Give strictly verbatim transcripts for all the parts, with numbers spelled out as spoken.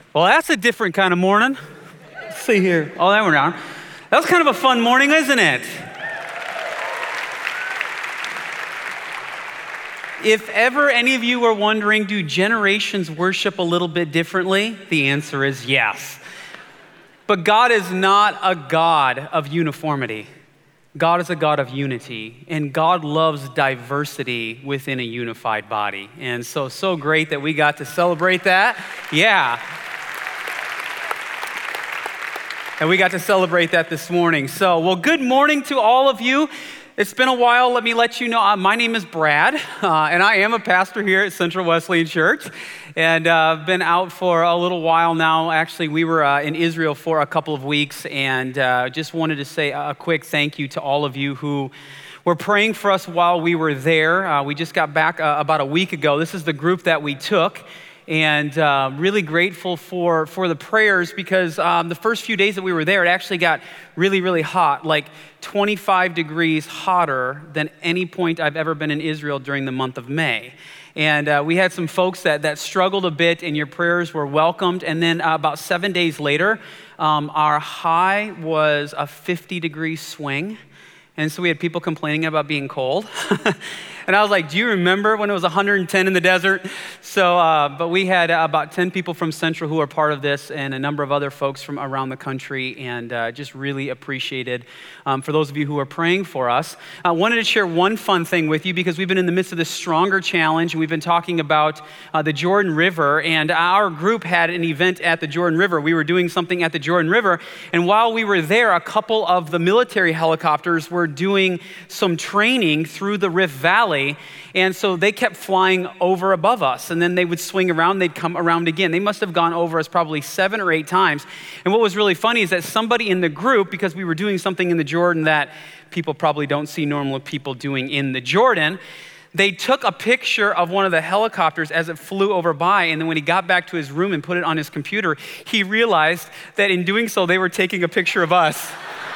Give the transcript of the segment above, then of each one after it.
Well, that's a different kind of morning. Let's see here. Oh, that went down. That was kind of a fun morning, isn't it? If ever any of you were wondering, do generations worship a little bit differently? The answer is yes. But God is not a God of uniformity. God is a God of unity, and God loves diversity within a unified body. And so, so great that we got to celebrate that. Yeah. And we got to celebrate that this morning. So, well, good morning to all of you. It's been a while. Let me let you know, uh, my name is Brad, uh, and I am a pastor here at Central Wesleyan Church. And I've uh, been out for a little while now. Actually, we were uh, in Israel for a couple of weeks, and uh, just wanted to say a quick thank you to all of you who were praying for us while we were there. Uh, we just got back uh, about a week ago. This is the group that we took. And uh, really grateful for, for the prayers because um, the first few days that we were there, it actually got really, really hot, like twenty-five degrees hotter than any point I've ever been in Israel during the month of May. And uh, we had some folks that, that struggled a bit, and your prayers were welcomed. And then uh, about seven days later, um, our high was a fifty degree swing. And so we had people complaining about being cold. And I was like, do you remember when it was one hundred ten in the desert? So, uh, but we had uh, about ten people from Central who are part of this and a number of other folks from around the country, and uh, just really appreciated um, for those of you who are praying for us. I wanted to share one fun thing with you because we've been in the midst of this Stronger Challenge. We've been talking about uh, the Jordan River, and our group had an event at the Jordan River. We were doing something at the Jordan River, and while we were there, a couple of the military helicopters were doing some training through the Rift Valley. And so they kept flying over above us, and then they would swing around, they'd come around again. They must have gone over us probably seven or eight times. And what was really funny is that somebody in the group, because we were doing something in the Jordan that people probably don't see normal people doing in the Jordan, they took a picture of one of the helicopters as it flew over by, and then when he got back to his room and put it on his computer, he realized that in doing so, they were taking a picture of us.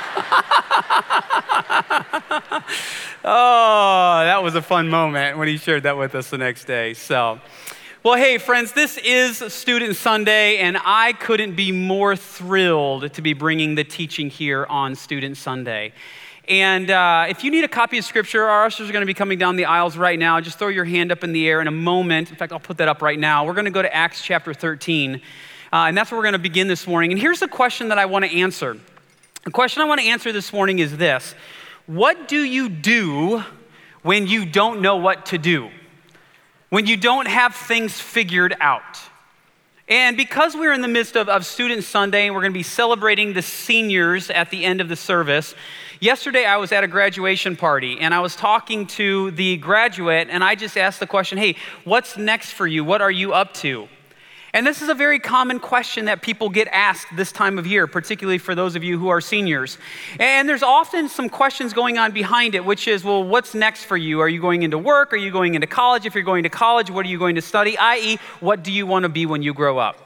Oh, that was a fun moment when he shared that with us the next day. So, well, hey, friends, this is Student Sunday, and I couldn't be more thrilled to be bringing the teaching here on Student Sunday. And uh, if you need a copy of Scripture, our ushers are going to be coming down the aisles right now. Just throw your hand up in the air in a moment. In fact, I'll put that up right now. We're going to go to Acts chapter thirteen, uh, and that's where we're going to begin this morning. And here's the question that I want to answer. The question I want to answer this morning is this: what do you do when you don't know what to do? When you don't have things figured out? And because we're in the midst of, of Student Sunday, and we're going to be celebrating the seniors at the end of the service, yesterday I was at a graduation party, and I was talking to the graduate, and I just asked the question, hey, what's next for you? What are you up to? And this is a very common question that people get asked this time of year, particularly for those of you who are seniors. And there's often some questions going on behind it, which is, well, what's next for you? Are you going into work? Are you going into college? If you're going to college, what are you going to study? that is, what do you want to be when you grow up?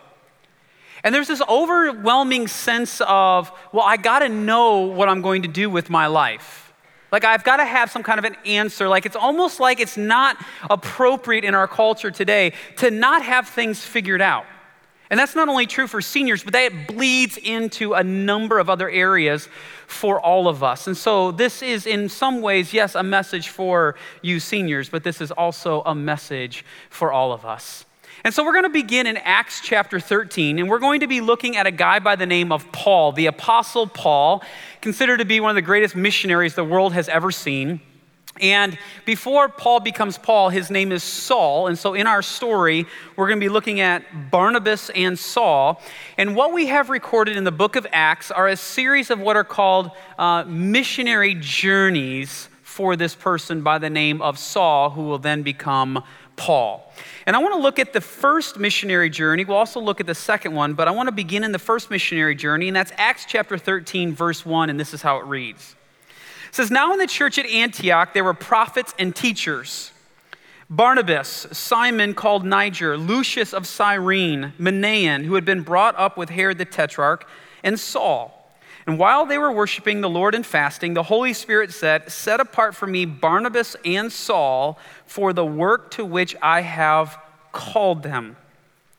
And there's this overwhelming sense of, well, I got to know what I'm going to do with my life. Like, I've got to have some kind of an answer. Like, it's almost like it's not appropriate in our culture today to not have things figured out. And that's not only true for seniors, but that bleeds into a number of other areas for all of us. And so this is in some ways, yes, a message for you seniors, but this is also a message for all of us. And so we're going to begin in Acts chapter thirteen, and we're going to be looking at a guy by the name of Paul, the Apostle Paul, considered to be one of the greatest missionaries the world has ever seen. And before Paul becomes Paul, his name is Saul. And so in our story, we're going to be looking at Barnabas and Saul. And what we have recorded in the book of Acts are a series of what are called uh, missionary journeys for this person by the name of Saul, who will then become Paul. And I want to look at the first missionary journey. We'll also look at the second one, but I want to begin in the first missionary journey, and that's Acts chapter thirteen, verse one, and this is how it reads. It says, now in the church at Antioch, there were prophets and teachers. Barnabas, Simon called Niger, Lucius of Cyrene, Manaen, who had been brought up with Herod the Tetrarch, and Saul. And while they were worshiping the Lord and fasting, the Holy Spirit said, set apart for me Barnabas and Saul for the work to which I have called them.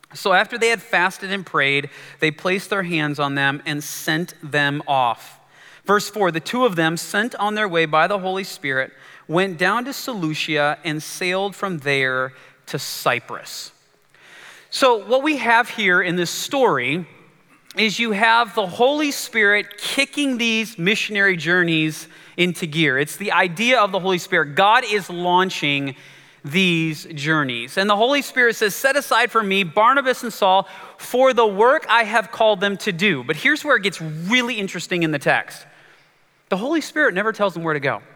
So after they had fasted and prayed, they placed their hands on them and sent them off. Verse four, the two of them, sent on their way by the Holy Spirit, went down to Seleucia and sailed from there to Cyprus. So what we have here in this story is you have the Holy Spirit kicking these missionary journeys into gear. It's the idea of the Holy Spirit. God is launching these journeys. And the Holy Spirit says, set aside for me Barnabas and Saul for the work I have called them to do. But here's where it gets really interesting in the text. The Holy Spirit never tells them where to go.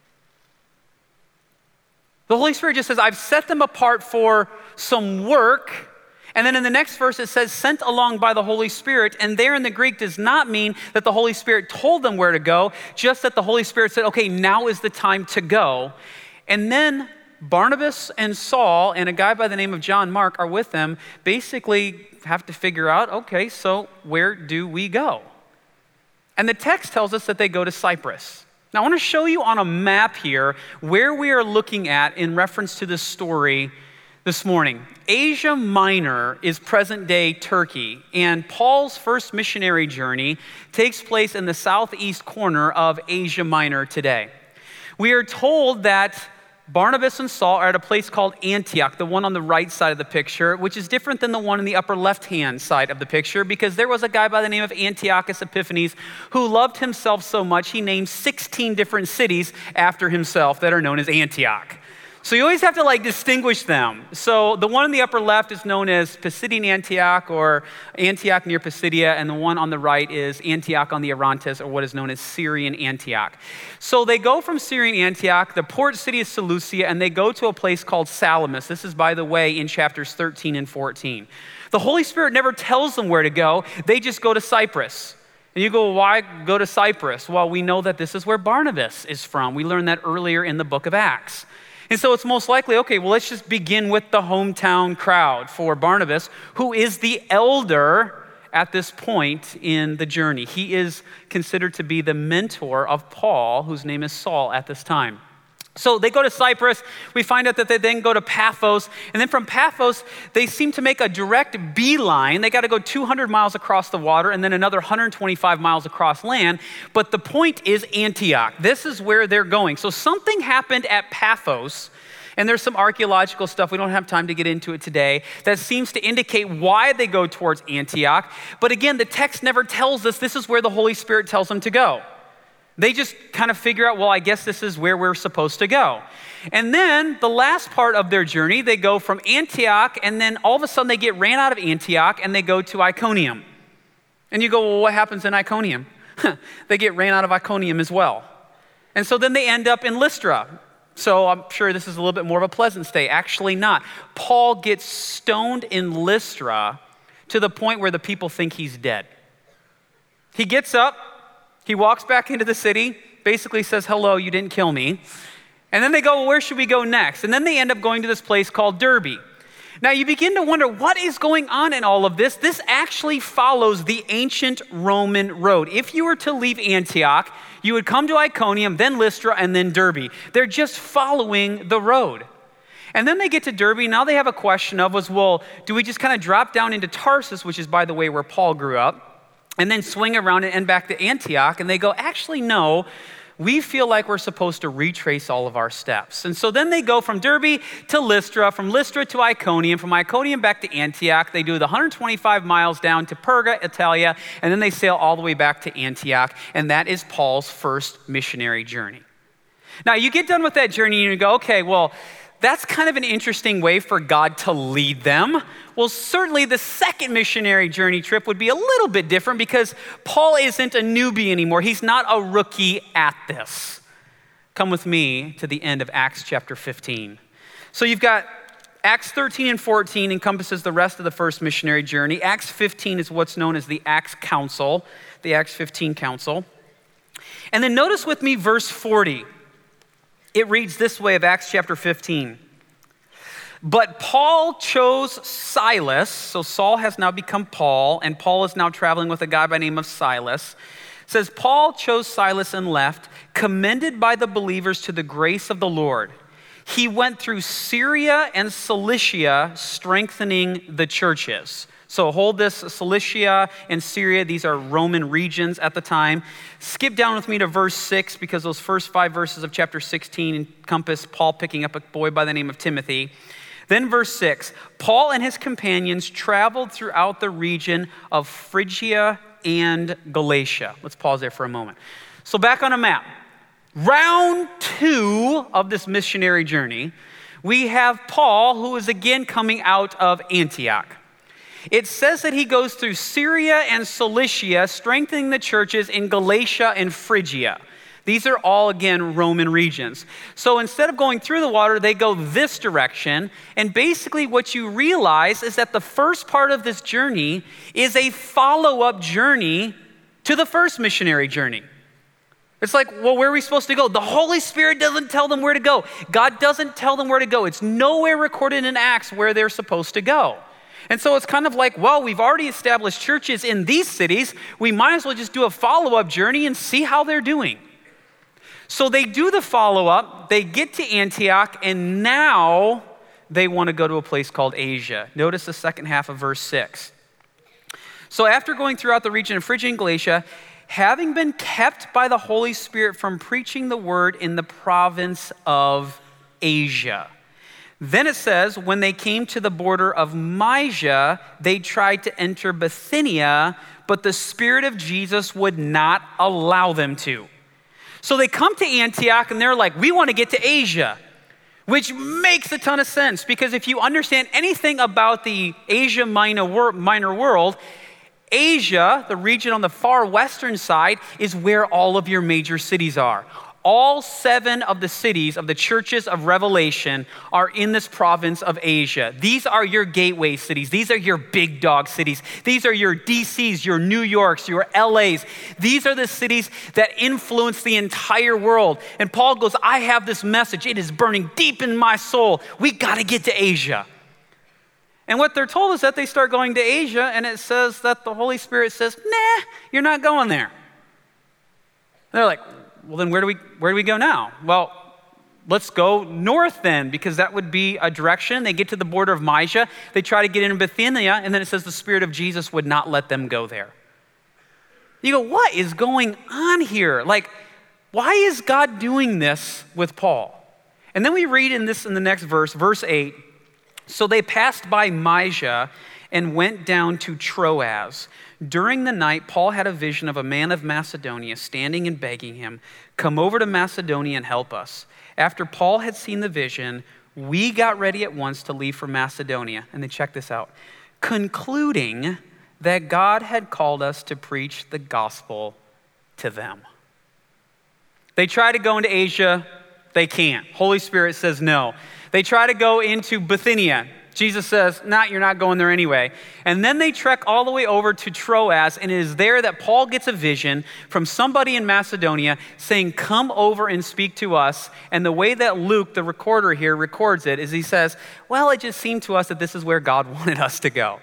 The Holy Spirit just says, I've set them apart for some work. And then in the next verse, it says, sent along by the Holy Spirit. And there in the Greek does not mean that the Holy Spirit told them where to go, just that the Holy Spirit said, okay, now is the time to go. And then Barnabas and Saul and a guy by the name of John Mark are with them, basically have to figure out, okay, so where do we go? And the text tells us that they go to Cyprus. Now I want to show you on a map here where we are looking at in reference to this story this morning. Asia Minor is present-day Turkey, and Paul's first missionary journey takes place in the southeast corner of Asia Minor today. We are told that Barnabas and Saul are at a place called Antioch, the one on the right side of the picture, which is different than the one in the upper left-hand side of the picture, because there was a guy by the name of Antiochus Epiphanes who loved himself so much he named sixteen different cities after himself that are known as Antioch. So you always have to like distinguish them. So the one in the upper left is known as Pisidian Antioch, or Antioch near Pisidia, and the one on the right is Antioch on the Orontes, or what is known as Syrian Antioch. So they go from Syrian Antioch, the port city of Seleucia, and they go to a place called Salamis. This is, by the way, in chapters thirteen and fourteen. The Holy Spirit never tells them where to go. They just go to Cyprus. And you go, well, why go to Cyprus? Well, we know that this is where Barnabas is from. We learned that earlier in the book of Acts. And so it's most likely, okay, well, let's just begin with the hometown crowd for Barnabas, who is the elder at this point in the journey. He is considered to be the mentor of Paul, whose name is Saul at this time. So they go to Cyprus. We find out that they then go to Paphos. And then from Paphos, they seem to make a direct beeline. They got to go two hundred miles across the water and then another one hundred twenty-five miles across land. But the point is Antioch. This is where they're going. So something happened at Paphos, and there's some archaeological stuff, we don't have time to get into it today, that seems to indicate why they go towards Antioch. But again, the text never tells us this is where the Holy Spirit tells them to go. They just kind of figure out, well, I guess this is where we're supposed to go. And then the last part of their journey, they go from Antioch, and then all of a sudden they get ran out of Antioch and they go to Iconium. And you go, well, what happens in Iconium? They get ran out of Iconium as well. And so then they end up in Lystra. So I'm sure this is a little bit more of a pleasant stay. Actually not. Paul gets stoned in Lystra to the point where the people think he's dead. He gets up. He walks back into the city, basically says, hello, you didn't kill me. And then they go, well, where should we go next? And then they end up going to this place called Derbe. Now you begin to wonder, what is going on in all of this? This actually follows the ancient Roman road. If you were to leave Antioch, you would come to Iconium, then Lystra, and then Derbe. They're just following the road. And then they get to Derbe. Now they have a question of, was, well, do we just kind of drop down into Tarsus, which is, by the way, where Paul grew up, and then swing around and end back to Antioch? And they go, actually, no, we feel like we're supposed to retrace all of our steps. And so then they go from Derbe to Lystra, from Lystra to Iconium, from Iconium back to Antioch. They do the one hundred twenty-five miles down to Perga, Italia, and then they sail all the way back to Antioch. And that is Paul's first missionary journey. Now, you get done with that journey and you go, okay, well, that's kind of an interesting way for God to lead them. Well, certainly the second missionary journey trip would be a little bit different because Paul isn't a newbie anymore. He's not a rookie at this. Come with me to the end of Acts chapter fifteen. So you've got Acts thirteen and fourteen encompasses the rest of the first missionary journey. Acts fifteen is what's known as the Acts Council, the Acts fifteen Council. And then notice with me verse forty. It reads this way of Acts chapter fifteen. But Paul chose Silas, so Saul has now become Paul, and Paul is now traveling with a guy by the name of Silas. It says, Paul chose Silas and left, commended by the believers to the grace of the Lord. he went through Syria and Cilicia, strengthening the churches. So hold this, Cilicia and Syria, these are Roman regions at the time. Skip down with me to verse six, because those first five verses of chapter sixteen encompass Paul picking up a boy by the name of Timothy. Then verse six, Paul and his companions traveled throughout the region of Phrygia and Galatia. Let's pause there for a moment. So back on a map, round two of this missionary journey, we have Paul, who is again coming out of Antioch. It says that he goes through Syria and Cilicia, strengthening the churches in Galatia and Phrygia. These are all, again, Roman regions. So instead of going through the water, they go this direction. And basically what you realize is that the first part of this journey is a follow-up journey to the first missionary journey. It's like, well, where are we supposed to go? The Holy Spirit doesn't tell them where to go. God doesn't tell them where to go. It's nowhere recorded in Acts where they're supposed to go. And so it's kind of like, well, we've already established churches in these cities. We might as well just do a follow-up journey and see how they're doing. So they do the follow-up, they get to Antioch, and now they want to go to a place called Asia. Notice the second half of verse six. So after going throughout the region of Phrygia and Galatia, having been kept by the Holy Spirit from preaching the word in the province of Asia. Then it says, when they came to the border of Mysia, they tried to enter Bithynia, but the Spirit of Jesus would not allow them to. So they come to Antioch and they're like, we want to get to Asia, which makes a ton of sense, because if you understand anything about the Asia Minor, minor world, Asia, the region on the far western side, is where all of your major cities are. All seven of the cities of the churches of Revelation are in this province of Asia. These are your gateway cities. These are your big dog cities. These are your D Cs, your New Yorks, your L As. These are the cities that influence the entire world. And Paul goes, I have this message. It is burning deep in my soul. We got to get to Asia. And what they're told is that they start going to Asia, and it says that the Holy Spirit says, nah, you're not going there. And they're like, well, then where do we where do we go now? Well, let's go north then, because that would be a direction. They get to the border of Mysia. They try to get into Bithynia, and then it says the Spirit of Jesus would not let them go there. You go, what is going on here? Like, why is God doing this with Paul? And then we read in this in the next verse, verse eight. So they passed by Mysia and went down to Troas. During the night, Paul had a vision of a man of Macedonia standing and begging him, come over to Macedonia and help us. After Paul had seen the vision, we got ready at once to leave for Macedonia. And then check this out. Concluding that God had called us to preach the gospel to them. They try to go into Asia. They can't. Holy Spirit says no. They try to go into Bithynia. Jesus says, nah, you're not going there anyway. And then they trek all the way over to Troas, and it is there that Paul gets a vision from somebody in Macedonia saying, come over and speak to us. And the way that Luke, the recorder here, records it is he says, well, it just seemed to us that this is where God wanted us to go.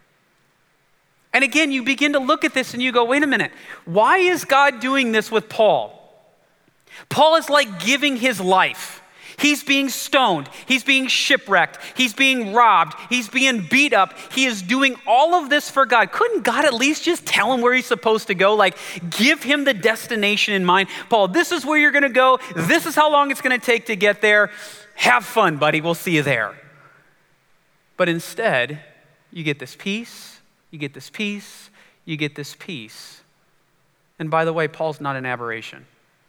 And again, you begin to look at this and you go, wait a minute, why is God doing this with Paul? Paul is like giving his life. He's being stoned. He's being shipwrecked. He's being robbed. He's being beat up. He is doing all of this for God. Couldn't God at least just tell him where he's supposed to go? Like, give him the destination in mind. Paul, this is where you're going to go. This is how long it's going to take to get there. Have fun, buddy. We'll see you there. But instead, you get this peace. You get this peace. You get this peace. And by the way, Paul's not an aberration.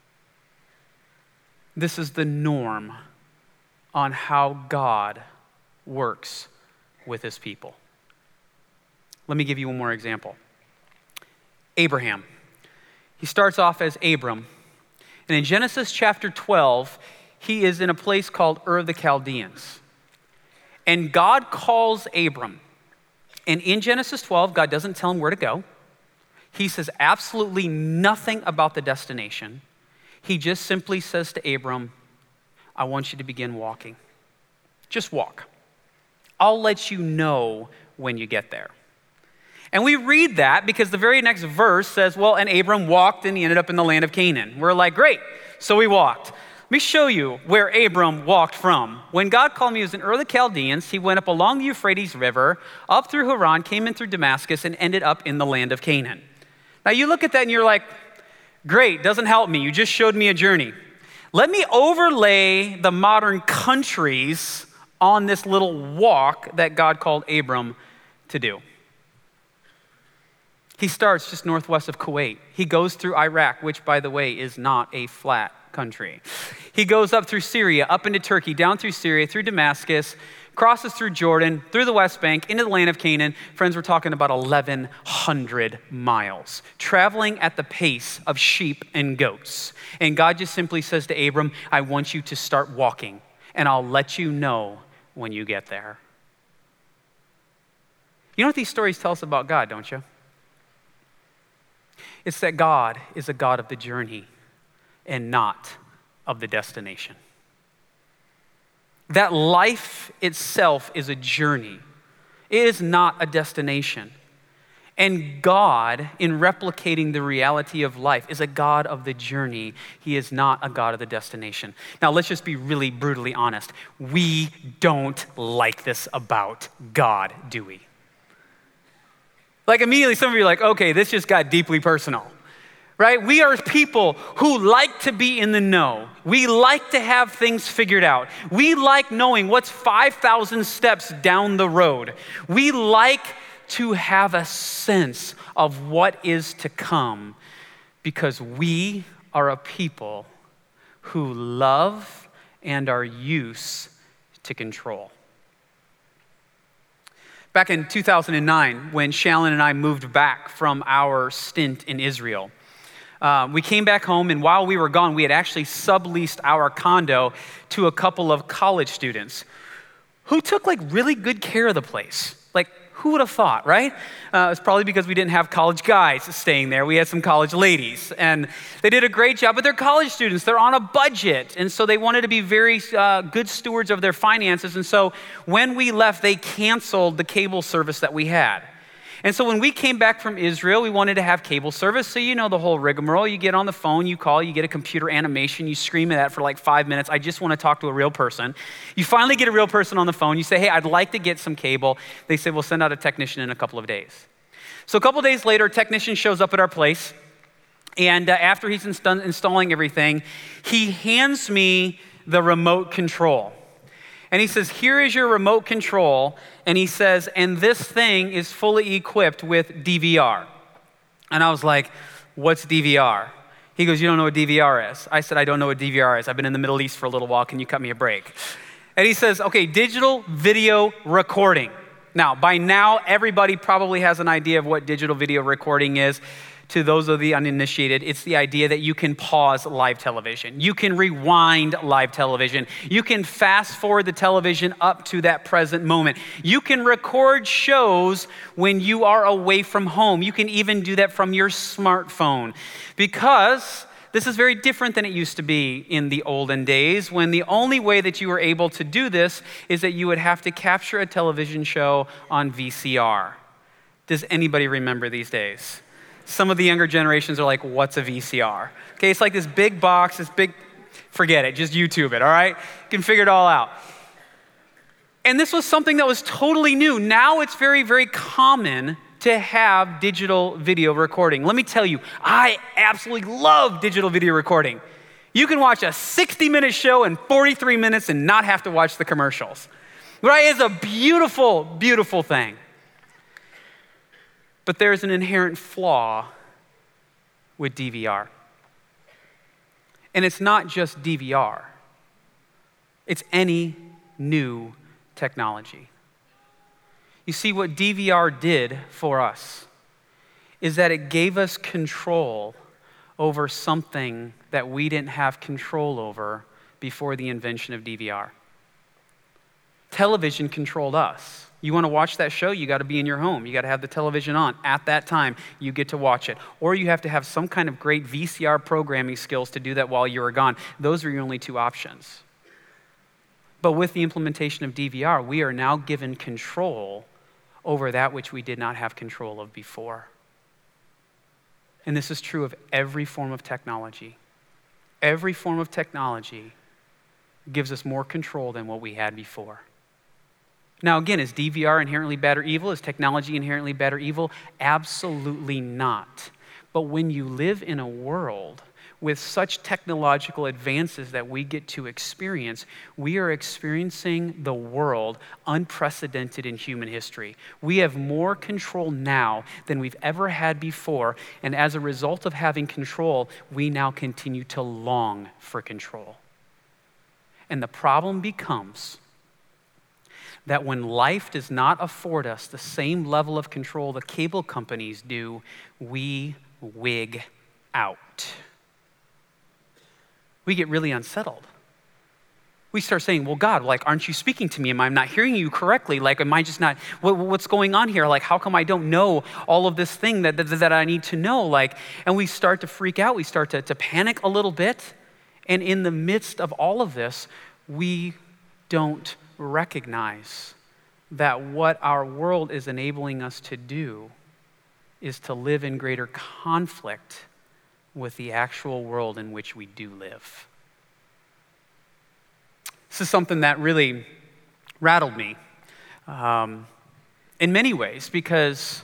This is the norm on how God works with his people. Let me give you one more example. Abraham. He starts off as Abram. And in Genesis chapter twelve, he is in a place called Ur of the Chaldeans. And God calls Abram. And in Genesis twelve, God doesn't tell him where to go. He says absolutely nothing about the destination. He just simply says to Abram, I want you to begin walking. Just walk. I'll let you know when you get there. And we read that because the very next verse says, well, and Abram walked and he ended up in the land of Canaan. We're like, great. So he walked. Let me show you where Abram walked from. When God called him, he was in Ur of the Chaldeans. He went up along the Euphrates River, up through Haran, came in through Damascus, and ended up in the land of Canaan. Now you look at that and you're like, great, doesn't help me. You just showed me a journey. Let me overlay the modern countries on this little walk that God called Abram to do. He starts just northwest of Kuwait. He goes through Iraq, which, by the way, is not a flat country. He goes up through Syria, up into Turkey, down through Syria, through Damascus, crosses through Jordan, through the West Bank, into the land of Canaan. Friends, we're talking about eleven hundred miles, traveling at the pace of sheep and goats. And God just simply says to Abram, I want you to start walking, and I'll let you know when you get there. You know what these stories tell us about God, don't you? It's that God is a God of the journey and not of the destination. That life itself is a journey. It is not a destination. And God, in replicating the reality of life, is a God of the journey. He is not a God of the destination. Now, let's just be really brutally honest. We don't like this about God, do we? Like immediately some of you are like, okay, this just got deeply personal. Right? We are people who like to be in the know. We like to have things figured out. We like knowing what's five thousand steps down the road. We like to have a sense of what is to come because we are a people who love and are used to control. Back in two thousand nine, when Shallon and I moved back from our stint in Israel, Uh, we came back home, and while we were gone, we had actually subleased our condo to a couple of college students who took like really good care of the place. Like, who would have thought, right? Uh, it's probably because we didn't have college guys staying there. We had some college ladies, and they did a great job. But they're college students. They're on a budget, and so they wanted to be very uh, good stewards of their finances. And so when we left, they canceled the cable service that we had. And so when we came back from Israel, we wanted to have cable service. So you know the whole rigmarole. You get on the phone, you call, you get a computer animation, you scream at that for like five minutes. I just want to talk to a real person. You finally get a real person on the phone. You say, hey, I'd like to get some cable. They say, we'll send out a technician in a couple of days. So a couple of days later, a technician shows up at our place. And uh, after he's inst- installing everything, he hands me the remote control. And he says, here is your remote control. And he says, and this thing is fully equipped with D V R. And I was like, what's D V R? He goes, you don't know what D V R is? I said, I don't know what D V R is. I've been in the Middle East for a little while. Can you cut me a break? And he says, okay, digital video recording. Now, by now, everybody probably has an idea of what digital video recording is. To those of the uninitiated, it's the idea that you can pause live television. You can rewind live television. You can fast forward the television up to that present moment. You can record shows when you are away from home. You can even do that from your smartphone, because this is very different than it used to be in the olden days, when the only way that you were able to do this is that you would have to capture a television show on V C R. Does anybody remember these days? Some of the younger generations are like, what's a V C R? Okay, it's like this big box, this big, forget it, just YouTube it, all right? You can figure it all out. And this was something that was totally new. Now it's very, very common to have digital video recording. Let me tell you, I absolutely love digital video recording. You can watch a sixty-minute show in forty-three minutes and not have to watch the commercials. Right? It's a beautiful, beautiful thing. But there's an inherent flaw with D V R. And it's not just D V R. It's any new technology. You see, what D V R did for us is that it gave us control over something that we didn't have control over before the invention of D V R. Television controlled us. You want to watch that show, you got to be in your home. You got to have the television on. At that time, you get to watch it. Or you have to have some kind of great V C R programming skills to do that while you were gone. Those are your only two options. But with the implementation of D V R, we are now given control over that which we did not have control of before. And this is true of every form of technology. Every form of technology gives us more control than what we had before. Now, again, is D V R inherently bad or evil? Is technology inherently bad or evil? Absolutely not. But when you live in a world with such technological advances that we get to experience, we are experiencing the world unprecedented in human history. We have more control now than we've ever had before, and as a result of having control, we now continue to long for control. And the problem becomes that when life does not afford us the same level of control the cable companies do, we wig out. We get really unsettled. We start saying, well, God, like, aren't you speaking to me? Am I not hearing you correctly? Like, am I just not, what, what's going on here? Like, how come I don't know all of this thing that, that, that I need to know? Like, and we start to freak out. We start to, to panic a little bit. And in the midst of all of this, we don't recognize that what our world is enabling us to do is to live in greater conflict with the actual world in which we do live. This is something that really rattled me um, in many ways, because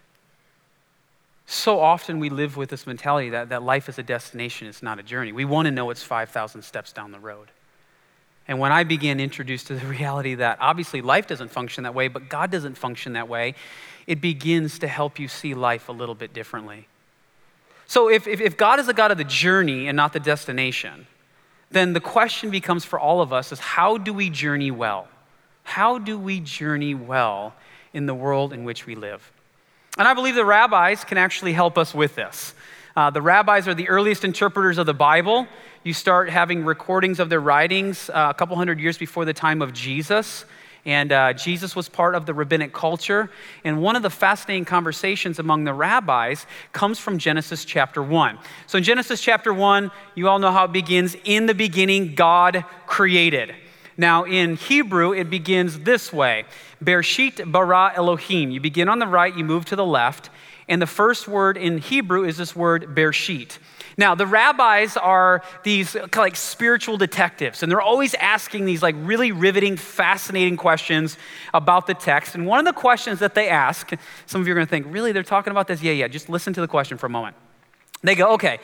so often we live with this mentality that, that life is a destination, it's not a journey. We want to know it's five thousand steps down the road. And when I began introduced to the reality that obviously life doesn't function that way, but God doesn't function that way, it begins to help you see life a little bit differently. So if, if, if God is a God of the journey and not the destination, then the question becomes for all of us is, how do we journey well? How do we journey well in the world in which we live? And I believe the rabbis can actually help us with this. Uh, the rabbis are the earliest interpreters of the Bible. You start having recordings of their writings uh, a couple hundred years before the time of Jesus. And uh, Jesus was part of the rabbinic culture. And one of the fascinating conversations among the rabbis comes from Genesis chapter one. So in Genesis chapter one, you all know how it begins. In the beginning, God created. Now in Hebrew, it begins this way. Bereshit bara Elohim. You begin on the right, you move to the left. And the first word in Hebrew is this word Bereshit. Now, the rabbis are these kind of like spiritual detectives, and they're always asking these like really riveting, fascinating questions about the text. And one of the questions that they ask, some of you are going to think, really, they're talking about this? Yeah, yeah, just listen to the question for a moment. They go, okay,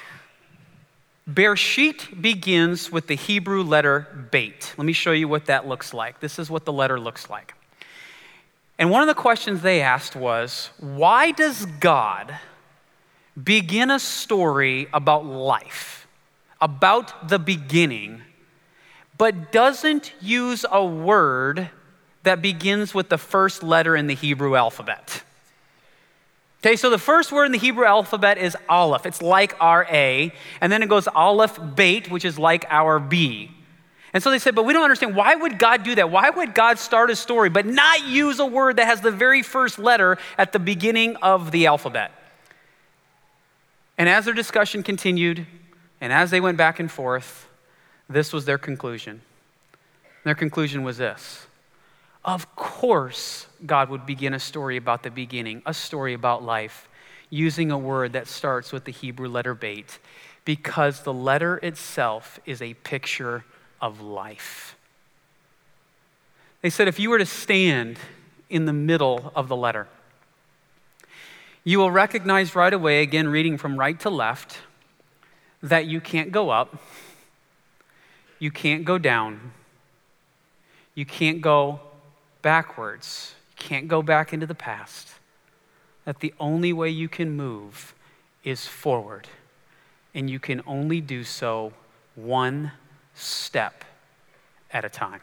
Bereshit begins with the Hebrew letter Beit. Let me show you what that looks like. This is what the letter looks like. And one of the questions they asked was, why does God begin a story about life, about the beginning, but doesn't use a word that begins with the first letter in the Hebrew alphabet? Okay, so the first word in the Hebrew alphabet is Aleph. It's like our A, and then it goes Aleph Beit, which is like our B. And so they said, but we don't understand, why would God do that? Why would God start a story but not use a word that has the very first letter at the beginning of the alphabet? And as their discussion continued, and as they went back and forth, this was their conclusion. Their conclusion was this: of course God would begin a story about the beginning, a story about life, using a word that starts with the Hebrew letter Beit, because the letter itself is a picture of life. They said if you were to stand in the middle of the letter, you will recognize right away, again reading from right to left, that you can't go up, you can't go down, you can't go backwards, you can't go back into the past, that the only way you can move is forward, and you can only do so one step at a time.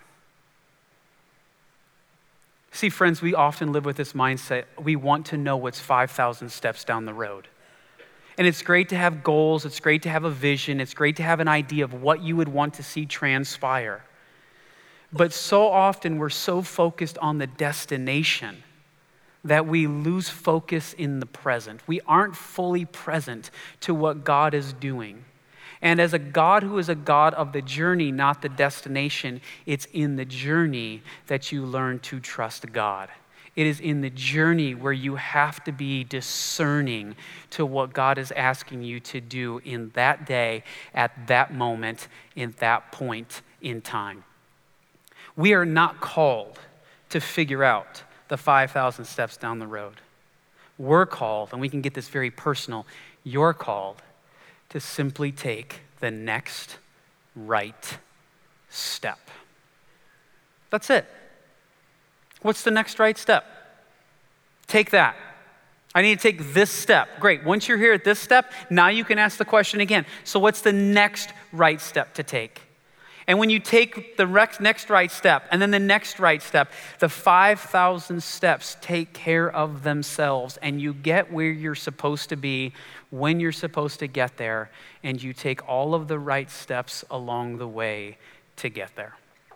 See, friends, we often live with this mindset. We want to know what's five thousand steps down the road. And it's great to have goals. It's great to have a vision. It's great to have an idea of what you would want to see transpire. But so often we're so focused on the destination that we lose focus in the present. We aren't fully present to what God is doing. And as a God who is a God of the journey, not the destination, it's in the journey that you learn to trust God. It is in the journey where you have to be discerning to what God is asking you to do in that day, at that moment, in that point in time. We are not called to figure out the five thousand steps down the road. We're called, and we can get this very personal, you're called to simply take the next right step. That's it. What's the next right step? Take that. I need to take this step. Great. Once you're here at this step, now you can ask the question again. So what's the next right step to take? And when you take the next right step and then the next right step, the five thousand steps take care of themselves, and you get where you're supposed to be when you're supposed to get there, and you take all of the right steps along the way to get there.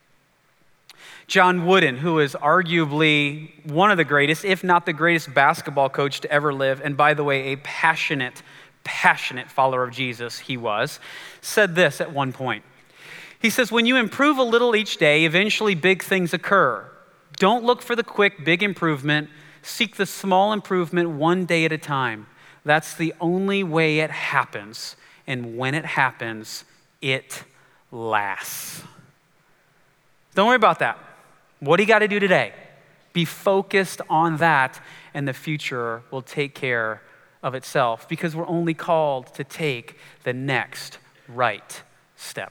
John Wooden, who is arguably one of the greatest, if not the greatest basketball coach to ever live, and by the way, a passionate, passionate follower of Jesus he was, said this at one point. He says, when you improve a little each day, eventually big things occur. Don't look for the quick, big improvement. Seek the small improvement one day at a time. That's the only way it happens. And when it happens, it lasts. Don't worry about that. What do you got to do today? Be focused on that, and the future will take care of itself, because we're only called to take the next right step.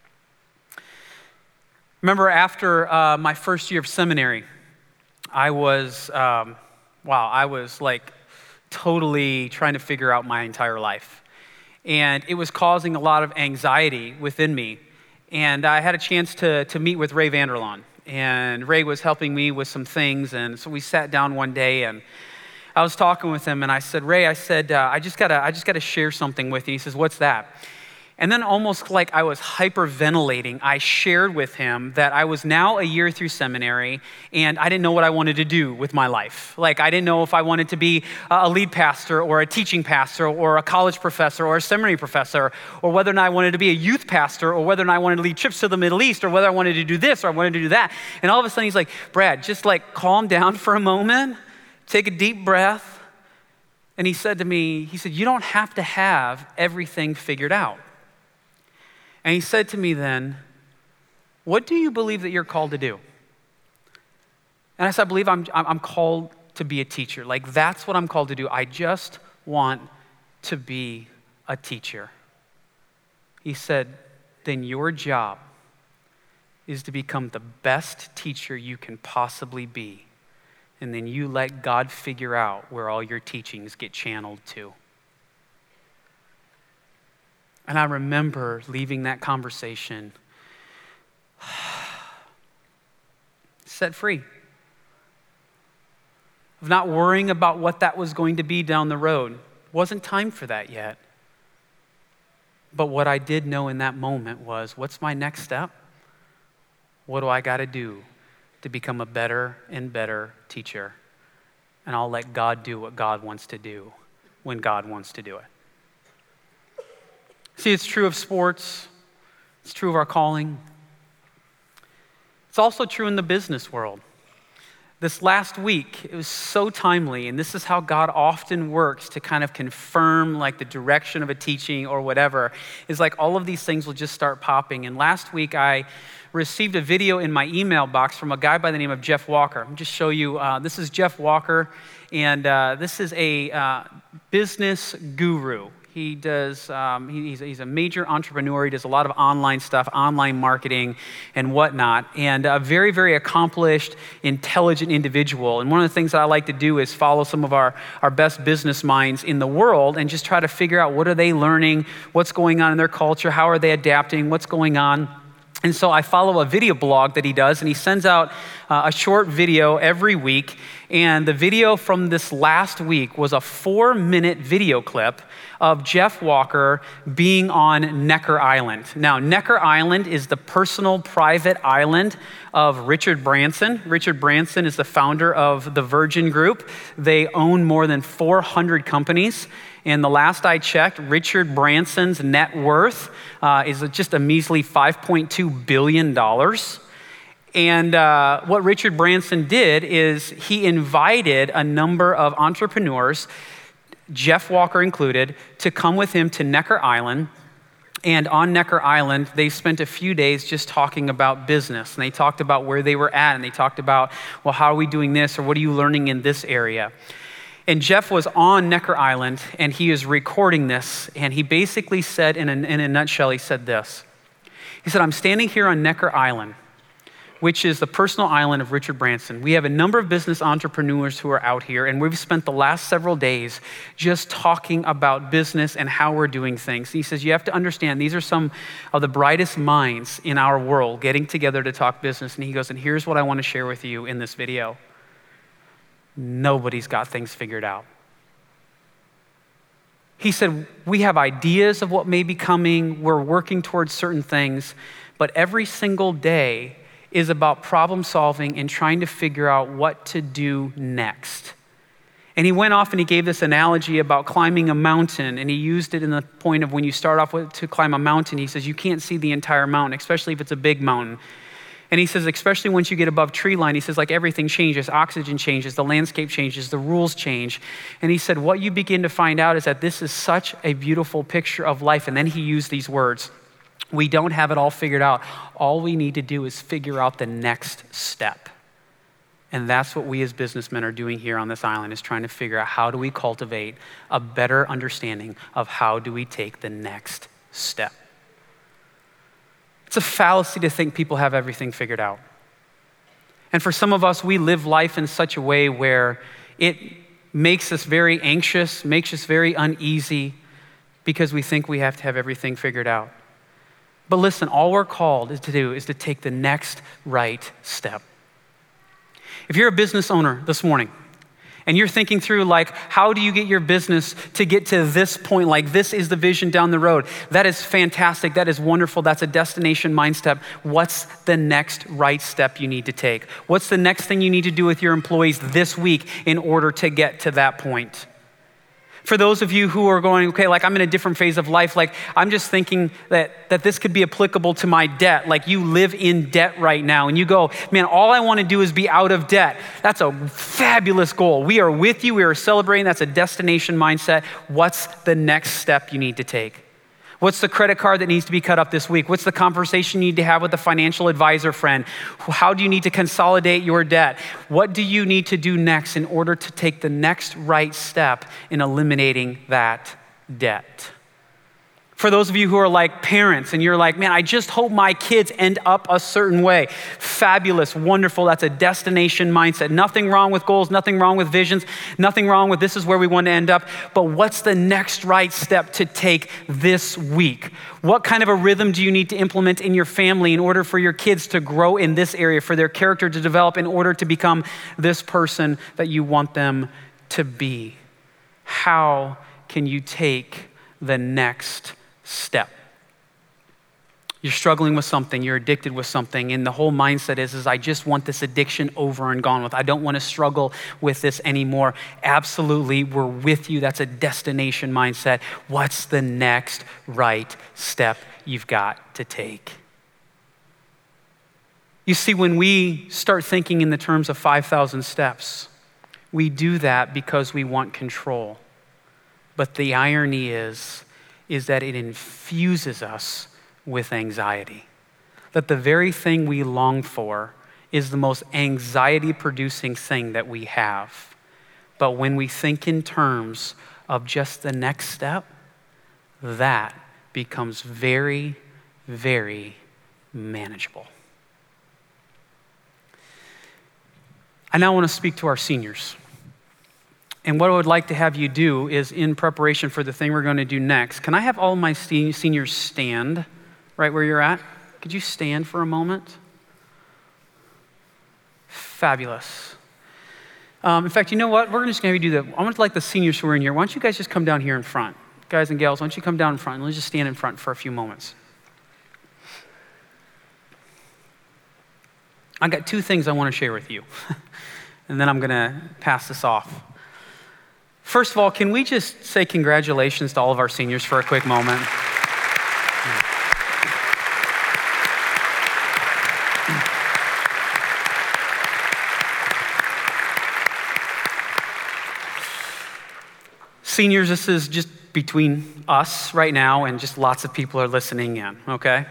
Remember, after uh, my first year of seminary, I was, um, wow, I was like totally trying to figure out my entire life. And it was causing a lot of anxiety within me. And I had a chance to, to meet with Ray Vander Laan. And Ray was helping me with some things. And so we sat down one day, and I was talking with him, and I said, Ray, I said, uh, I just gotta, I just gotta share something with you. He says, what's that? And then almost like I was hyperventilating, I shared with him that I was now a year through seminary, and I didn't know what I wanted to do with my life. Like, I didn't know if I wanted to be a lead pastor or a teaching pastor or a college professor or a seminary professor, or whether or not I wanted to be a youth pastor, or whether or not I wanted to lead trips to the Middle East, or whether I wanted to do this or I wanted to do that. And all of a sudden he's like, Brad, just like calm down for a moment, take a deep breath. And he said to me, he said, you don't have to have everything figured out. And he said to me then, what do you believe that you're called to do? And I said, I believe I'm, I'm called to be a teacher. Like, that's what I'm called to do. I just want to be a teacher. He said, then your job is to become the best teacher you can possibly be. And then you let God figure out where all your teachings get channeled to. And I remember leaving that conversation set free, of not worrying about what that was going to be down the road. Wasn't time for that yet. But what I did know in that moment was, what's my next step? What do I got to do to become a better and better teacher? And I'll let God do what God wants to do when God wants to do it. See, it's true of sports. It's true of our calling. It's also true in the business world. This last week, it was so timely, and this is how God often works to kind of confirm like the direction of a teaching or whatever, is like all of these things will just start popping. And last week, I received a video in my email box from a guy by the name of Jeff Walker. I'll just show you, uh, this is Jeff Walker, and uh, this is a uh, business guru. He does, um, he's, he's a major entrepreneur. He does a lot of online stuff, online marketing and whatnot, and a very, very accomplished, intelligent individual. And one of the things that I like to do is follow some of our, our best business minds in the world and just try to figure out what are they learning, what's going on in their culture, how are they adapting, what's going on. And so I follow a video blog that he does, and he sends out uh, a short video every week. And the video from this last week was a four-minute video clip of Jeff Walker being on Necker Island. Now, Necker Island is the personal private island of Richard Branson. Richard Branson is the founder of the Virgin Group. They own more than four hundred companies. And the last I checked, Richard Branson's net worth uh, is just a measly five point two billion dollars. And uh, what Richard Branson did is he invited a number of entrepreneurs, Jeff Walker included, to come with him to Necker Island And on Necker Island, they spent a few days just talking about business. And they talked about where they were at. And they talked about, well, how are we doing this? Or what are you learning in this area? And Jeff was on Necker Island, and he is recording this. And he basically said, in a, in a nutshell, he said this. He said, I'm standing here on Necker Island, which is the personal island of Richard Branson. We have a number of business entrepreneurs who are out here, and we've spent the last several days just talking about business and how we're doing things. He says, you have to understand, these are some of the brightest minds in our world getting together to talk business. And he goes, and here's what I want to share with you in this video. Nobody's got things figured out. He said, we have ideas of what may be coming. We're working towards certain things, but every single day is about problem solving and trying to figure out what to do next. And he went off and he gave this analogy about climbing a mountain, and he used it in the point of when you start off with, to climb a mountain, he says you can't see the entire mountain, especially if it's a big mountain. And he says, especially once you get above tree line, he says, like everything changes, oxygen changes, the landscape changes, the rules change. And he said, what you begin to find out is that this is such a beautiful picture of life. And then he used these words. We don't have it all figured out. All we need to do is figure out the next step. And that's what we as businessmen are doing here on this island, is trying to figure out how do we cultivate a better understanding of how do we take the next step. It's a fallacy to think people have everything figured out. And for some of us, we live life in such a way where it makes us very anxious, makes us very uneasy, because we think we have to have everything figured out. But listen, all we're called is to do is to take the next right step. If you're a business owner this morning and you're thinking through, like, how do you get your business to get to this point? Like, this is the vision down the road. That is fantastic. That is wonderful. That's a destination mind step. What's the next right step you need to take? What's the next thing you need to do with your employees this week in order to get to that point? For those of you who are going, okay, like I'm in a different phase of life, like I'm just thinking that, that this could be applicable to my debt. Like you live in debt right now and you go, man, all I want to do is be out of debt. That's a fabulous goal. We are with you. We are celebrating. That's a destination mindset. What's the next step you need to take? What's the credit card that needs to be cut up this week? What's the conversation you need to have with a financial advisor friend? How do you need to consolidate your debt? What do you need to do next in order to take the next right step in eliminating that debt? For those of you who are like parents and you're like, man, I just hope my kids end up a certain way. Fabulous, wonderful. That's a destination mindset. Nothing wrong with goals, nothing wrong with visions, nothing wrong with this is where we want to end up. But what's the next right step to take this week? What kind of a rhythm do you need to implement in your family in order for your kids to grow in this area, for their character to develop in order to become this person that you want them to be? How can you take the next step? You're struggling with something, you're addicted with something, and the whole mindset is, is I just want this addiction over and gone with. I don't want to struggle with this anymore. Absolutely, we're with you. That's a destination mindset. What's the next right step you've got to take? You see, when we start thinking in the terms of five thousand steps, we do that because we want control. But the irony is, is that it infuses us with anxiety. That the very thing we long for is the most anxiety-producing thing that we have. But when we think in terms of just the next step, that becomes very, very manageable. I now want to speak to our seniors. And what I would like to have you do is, in preparation for the thing we're going to do next, can I have all of my seniors stand right where you're at? Could you stand for a moment? Fabulous. Um, in fact, you know what? We're just going to do that. I want to like the seniors who are in here. Why don't you guys just come down here in front? Guys and gals, why don't you come down in front and let's just stand in front for a few moments. I got two things I want to share with you. And then I'm going to pass this off. First of all, can we just say congratulations to all of our seniors for a quick moment? Seniors, this is just between us right now and just lots of people are listening in, okay?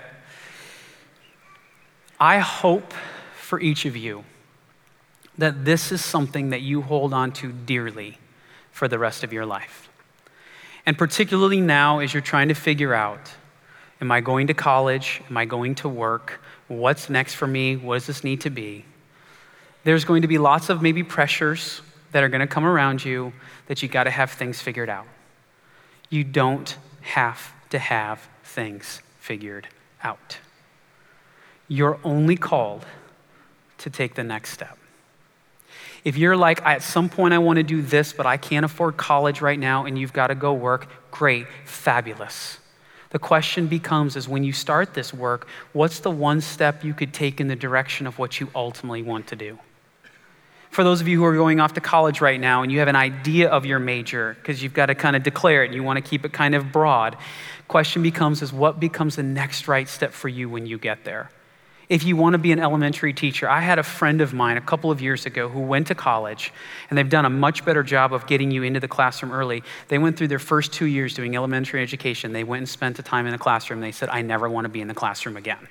I hope for each of you that this is something that you hold on to dearly for the rest of your life. And particularly now as you're trying to figure out, am I going to college? Am I going to work? What's next for me? What does this need to be? There's going to be lots of maybe pressures that are going to come around you that you got to have things figured out. You don't have to have things figured out. You're only called to take the next step. If you're like, at some point I want to do this, but I can't afford college right now and you've got to go work, great, fabulous. The question becomes is when you start this work, what's the one step you could take in the direction of what you ultimately want to do? For those of you who are going off to college right now and you have an idea of your major because you've got to kind of declare it and you want to keep it kind of broad, question becomes is what becomes the next right step for you when you get there? If you want to be an elementary teacher, I had a friend of mine a couple of years ago who went to college, and they've done a much better job of getting you into the classroom early. They went through their first two years doing elementary education. They went and spent the time in the classroom. They said, I never want to be in the classroom again.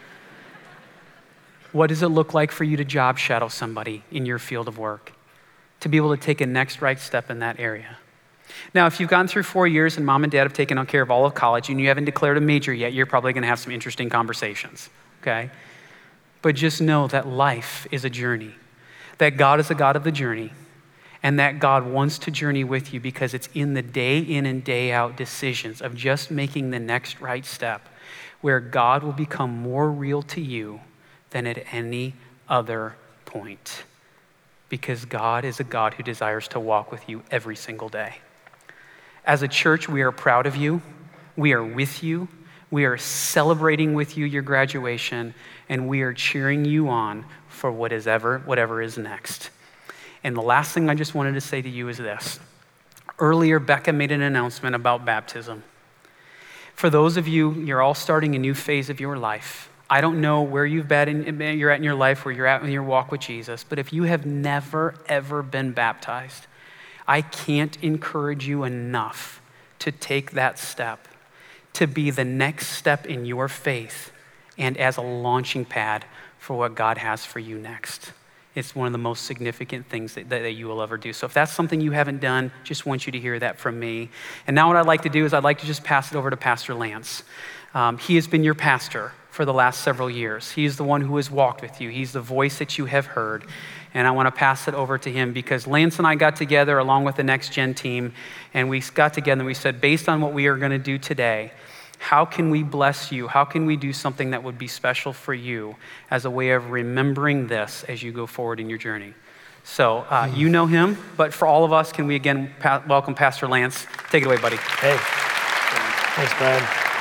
What does it look like for you to job shadow somebody in your field of work? To be able to take a next right step in that area. Now, if you've gone through four years and mom and dad have taken care of all of college and you haven't declared a major yet, you're probably going to have some interesting conversations, okay? But just know that life is a journey, that God is a God of the journey, and that God wants to journey with you because it's in the day in and day out decisions of just making the next right step where God will become more real to you than at any other point, because God is a God who desires to walk with you every single day. As a church, we are proud of you. We are with you. We are celebrating with you your graduation, and we are cheering you on for what is ever, whatever is next. And the last thing I just wanted to say to you is this. Earlier, Becca made an announcement about baptism. For those of you, you're all starting a new phase of your life. I don't know where you've been in, you're at in your life, where you're at in your walk with Jesus, but if you have never, ever been baptized, I can't encourage you enough to take that step, to be the next step in your faith and as a launching pad for what God has for you next. It's one of the most significant things that, that you will ever do. So if that's something you haven't done, just want you to hear that from me. And now what I'd like to do is I'd like to just pass it over to Pastor Lance. Um, he has been your pastor for the last several years. He is the one who has walked with you. He's the voice that you have heard. And I want to pass it over to him because Lance and I got together along with the Next Gen team, and we got together and we said, based on what we are going to do today, how can we bless you? How can we do something that would be special for you as a way of remembering this as you go forward in your journey? So uh, you know him, but for all of us, can we again pa- welcome Pastor Lance? Take it away, buddy. Hey. Thanks, Brad.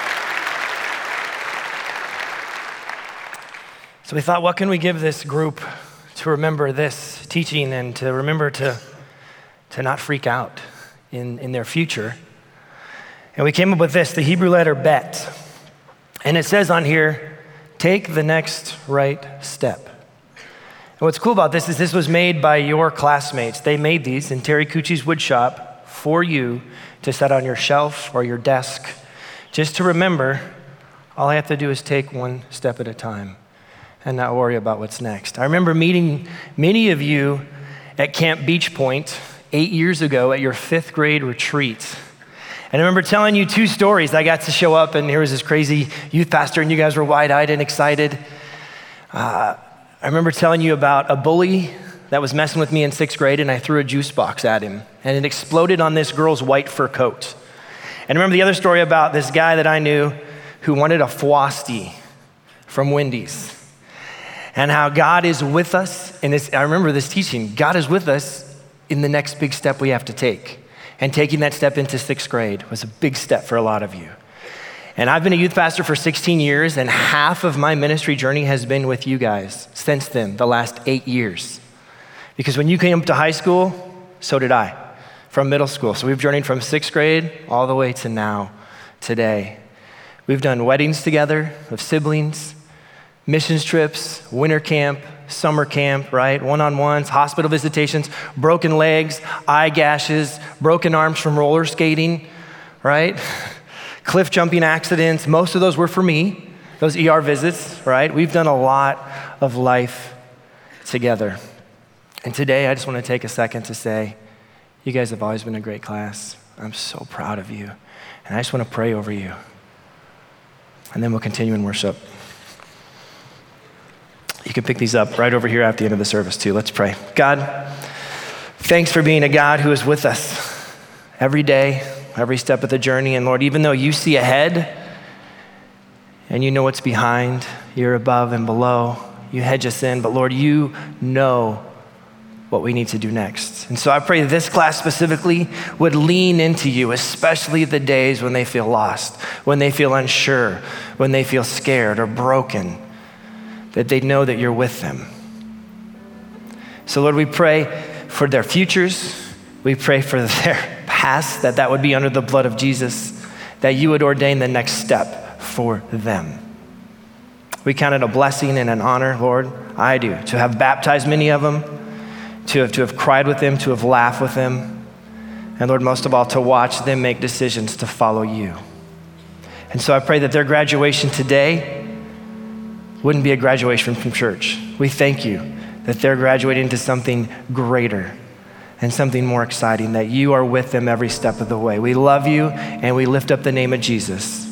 So we thought, what can we give this group to remember this teaching and to remember to, to not freak out in, in their future? And we came up with this, the Hebrew letter bet. And it says on here, take the next right step. And what's cool about this is this was made by your classmates. They made these in Terry Cucci's wood shop for you to set on your shelf or your desk, just to remember, all I have to do is take one step at a time and not worry about what's next. I remember meeting many of you at Camp Beach Point eight years ago at your fifth grade retreat. And I remember telling you two stories. I got to show up and here was this crazy youth pastor and you guys were wide-eyed and excited. Uh, I remember telling you about a bully that was messing with me in sixth grade and I threw a juice box at him and it exploded on this girl's white fur coat. And I remember the other story about this guy that I knew who wanted a Fwosty from Wendy's and how God is with us. And this, I remember this teaching, God is with us in the next big step we have to take. And taking that step into sixth grade was a big step for a lot of you. And I've been a youth pastor for sixteen years, and half of my ministry journey has been with you guys since then, the last eight years. Because when you came up to high school, so did I, from middle school. So we've journeyed from sixth grade all the way to now, today. We've done weddings together of siblings, missions trips, winter camp, summer camp, right? One-on-ones, hospital visitations, broken legs, eye gashes, broken arms from roller skating, right? Cliff jumping accidents. Most of those were for me, those E R visits, right? We've done a lot of life together. And today I just want to take a second to say, you guys have always been a great class. I'm so proud of you. And I just want to pray over you. And then we'll continue in worship. You can pick these up right over here at the end of the service too. Let's pray. God, thanks for being a God who is with us every day, every step of the journey. And Lord, even though you see ahead and you know what's behind, you're above and below, you hedge us in, but Lord, you know what we need to do next. And so I pray this class specifically would lean into you, especially the days when they feel lost, when they feel unsure, when they feel scared or broken, that they know that you're with them. So Lord, we pray for their futures. We pray for their past, that that would be under the blood of Jesus, that you would ordain the next step for them. We count it a blessing and an honor, Lord, I do, to have baptized many of them, to have, to have cried with them, to have laughed with them, and Lord, most of all, to watch them make decisions to follow you. And so I pray that their graduation today wouldn't be a graduation from church. We thank you that they're graduating to something greater and something more exciting, that you are with them every step of the way. We love you and we lift up the name of Jesus.